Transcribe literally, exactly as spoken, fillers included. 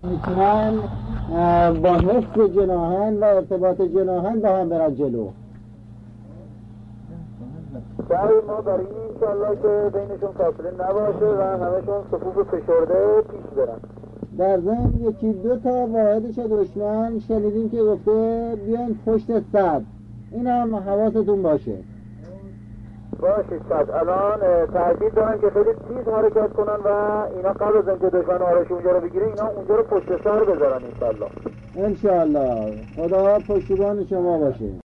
میتونن با حفظ جناحن و ارتباط جناحن با هم برن جلو. سعی ما برای این انشالله که بینشون فاصله نباشه و همشون صفوف فشرده پیش برن. در ضمن یکی دو تا واحدش دشمن شنیدیم که گفته بیان پشت سد، این هم حواستون باشه. باشه صد الان تاکید دارن که خیلی تیز حرکت کنن و اینا قبل از اینکه دشمن آرش اونجا رو بگیره اینا اونجا رو پشت سر بذارن انشالله. انشالله. خدا پشتیبان شما باشه.